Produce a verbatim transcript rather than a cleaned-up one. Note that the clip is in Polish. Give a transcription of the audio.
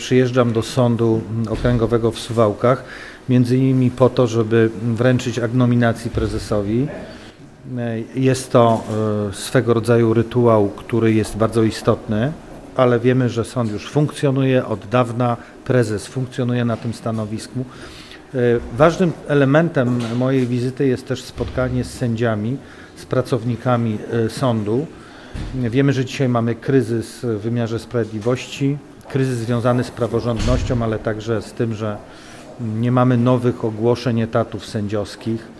Przyjeżdżam do Sądu Okręgowego w Suwałkach, między innymi po to, żeby wręczyć akt nominacji prezesowi. Jest to swego rodzaju rytuał, który jest bardzo istotny, ale wiemy, że sąd już funkcjonuje od dawna, prezes funkcjonuje na tym stanowisku. Ważnym elementem mojej wizyty jest też spotkanie z sędziami, z pracownikami sądu. Wiemy, że dzisiaj mamy kryzys w wymiarze sprawiedliwości, kryzys związany z praworządnością, ale także z tym, że nie mamy nowych ogłoszeń etatów sędziowskich.